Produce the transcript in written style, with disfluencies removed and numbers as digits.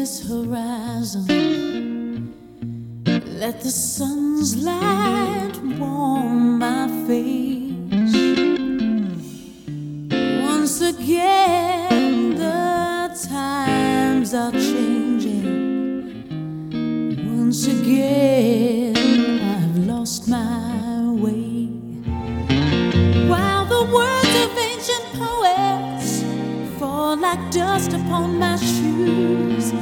this horizon. Let the sun's light warm my face. Once again, the times are changing. Once again, I've lost my way. While the words of ancient poets fall like dust upon my shoes,